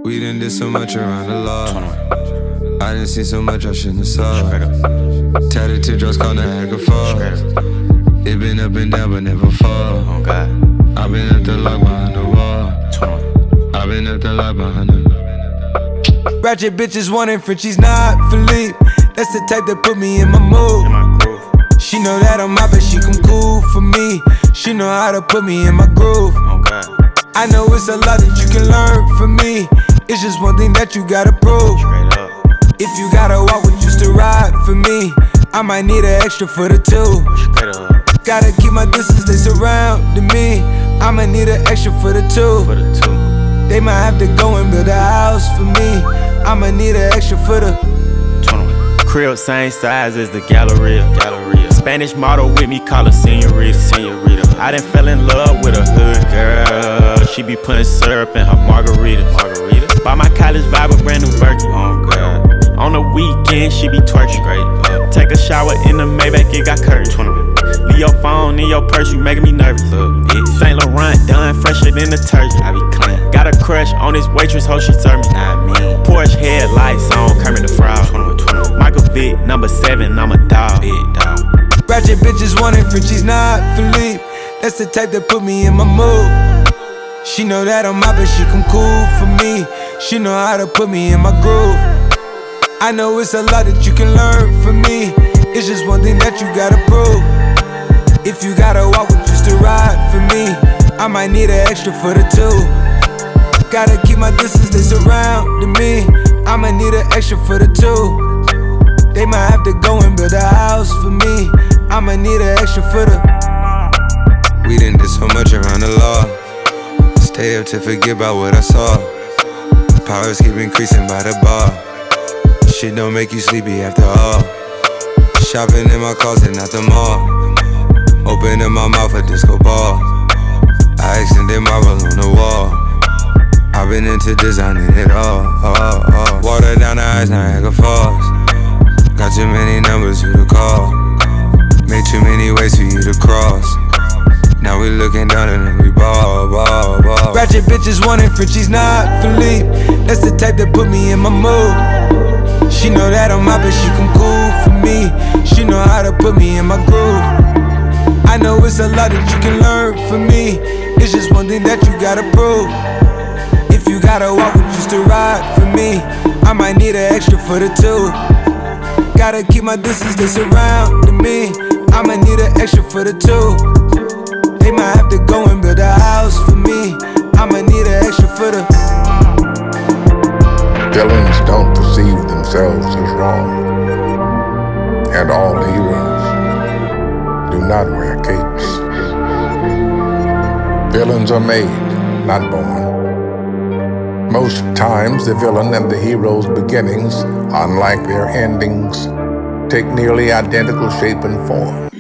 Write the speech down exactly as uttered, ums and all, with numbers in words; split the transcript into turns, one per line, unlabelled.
We done did so much around the law. I done seen so much I shouldn't have saw. Tatted teardrops called Niagara Falls. It been up and down but never fall. I been at the lock behind the wall. I been at the lock behind the. Ratchet bitches wanting Frenchies, not Philippe. That's the type that put me in my mood. She know that I'm out, but she come cool for me. She know how to put me in my groove. I know it's a lot that you can learn from me. It's just one thing that you gotta prove. If you gotta walk with just to ride for me, I might need an extra for the two. Gotta keep my distance, they surrounding me. I might need an extra for the two. They might have to go and build a house for me. I might need an extra for the
crib, same size as the Galleria. Galleria. Spanish model with me, call her Senorita. Senorita. I done fell in love with a hood girl. She be putting syrup in her margarita. Margarita. Buy my college vibe a brand new Birkin. Oh, God. On the weekend, she be twerking. Great. Uh, Take a shower in the Maybach, it got curtains. Leave your phone in your purse, you making me nervous. Saint Laurent done fresher than detergent. I be clean. Got a crush on this waitress, hoe she serve me. Not me. Porsche headlights on Kermit the Frog. Michael Vick, number seven, I'm a dog. Big dog.
Ratchet bitches wanting Frenchies, not Philippe. That's the type that put me in my mood. She know that I'm out, but she come cool for me. She know how to put me in my groove. I know it's a lot that you can learn from me. It's just one thing that you gotta prove. If you gotta walk with just to ride for me, I might need an extra for the two. Gotta keep my distance, they surrounding me. I might need an extra for the two. They might have to go and build a house for me. I might need an extra for the. We done did so much around the law. Stay up to forget about what I saw. Powers keep increasing by the bar. Shit don't make you sleepy after all. Shopping in my closet, not the mall. Opening my mouth a disco ball. I extended marble on the wall. I've been into designing it all, all, all. Water down the eyes, Niagara Falls. Got too many numbers you to call. Made too many ways for you to cross. Now we looking down and then we ball, ball, ball. Ratchet bitches wanting Frenchies, not Philippe. That's the type that put me in my mood. She know that I'm out, but she come cool for me. She know how to put me in my groove. I know it's a lot that you can learn from me. It's just one thing that you gotta prove. If you gotta walk with just to ride for me, I might need an extra for the two. Gotta keep my distance, they surrounding me. I might need an extra for the two. They might have to go and build a house for me. I might need an extra for the.
Villains don't perceive themselves as wrong, and all heroes do not wear capes. Villains are made, not born. Most times the villain and the hero's beginnings, unlike their endings, take nearly identical shape and form.